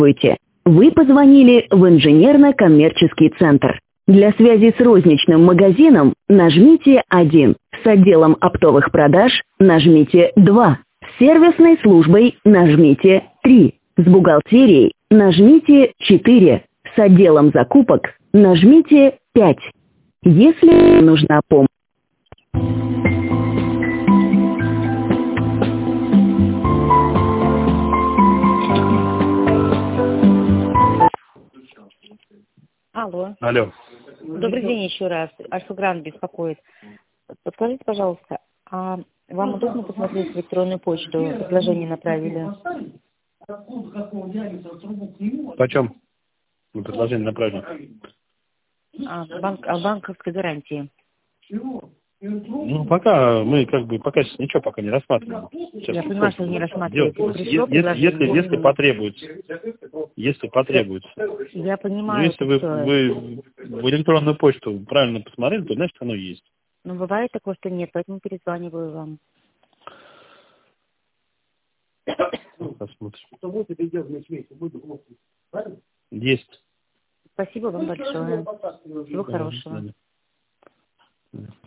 Здравствуйте. Вы позвонили в инженерно-коммерческий центр. Для связи с розничным магазином нажмите 1. С отделом оптовых продаж нажмите 2. С сервисной службой нажмите 3. С бухгалтерией нажмите 4. С отделом закупок нажмите 5. Если нужна помощь. Алло. Алло. Добрый день еще раз. Альфа-Грант беспокоит. Подскажите, пожалуйста, а вам удобно посмотреть в электронную почту? Предложение направили. Почем? Мы предложение направили. О банковской гарантии. Ну, пока мы пока сейчас ничего пока не рассматриваем. Сейчас Я понимаю, что вы не рассматриваете. Пришло если потребуется. Если потребуется. Я Но понимаю, если вы в электронную почту правильно посмотрели, то значит оно есть. Но бывает такое, что нет, поэтому перезваниваю вам. Посмотрим. Есть. Спасибо вам большое. Всего хорошего.